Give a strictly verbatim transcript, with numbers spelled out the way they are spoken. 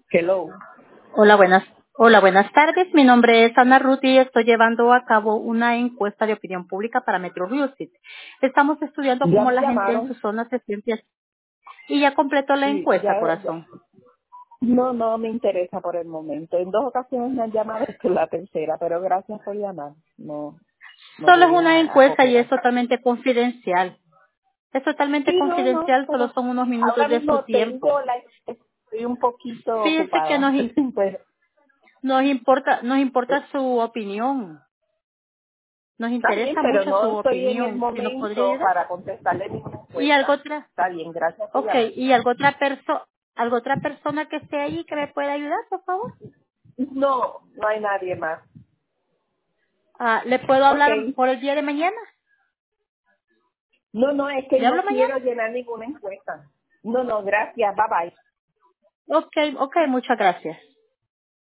Hello. Hola, buenas, hola, buenas tardes. Mi nombre es Ana Ruth y estoy llevando a cabo una encuesta de opinión pública para Metro Real Estate. Estamos estudiando Ya cómo me la gente en llamaron. su zona se siente así. Y ya completó la Sí, encuesta, ya, ya. corazón. No, no me interesa por el momento. En dos ocasiones me han llamado, esta es la tercera, pero gracias por llamar. No, no Solo es voy una a, a encuesta y es cooperar. totalmente confidencial. Es totalmente Sí, no, no, confidencial, solo pero son unos minutos ahora de su mismo tiempo. tengo la, estoy un poquito Fíjese que ocupada. nos, im- Pues, nos importa, nos importa su opinión. Nos está bien, interesa pero mucho su no estoy en el opinión. ¿Que nos podría momento ayudar? para contestarle ninguna Y algo encuesta. otra. Está bien, gracias por Ok, llamar. ¿y algo otra persona, algo otra persona que esté allí que me pueda ayudar, por favor? No, no hay nadie más. Ah, ¿le puedo hablar Ok. por el día de mañana? No, no, es que ¿Le hablo no mañana? quiero llenar ninguna encuesta. No, no, gracias. Bye bye. Ok, ok, muchas gracias.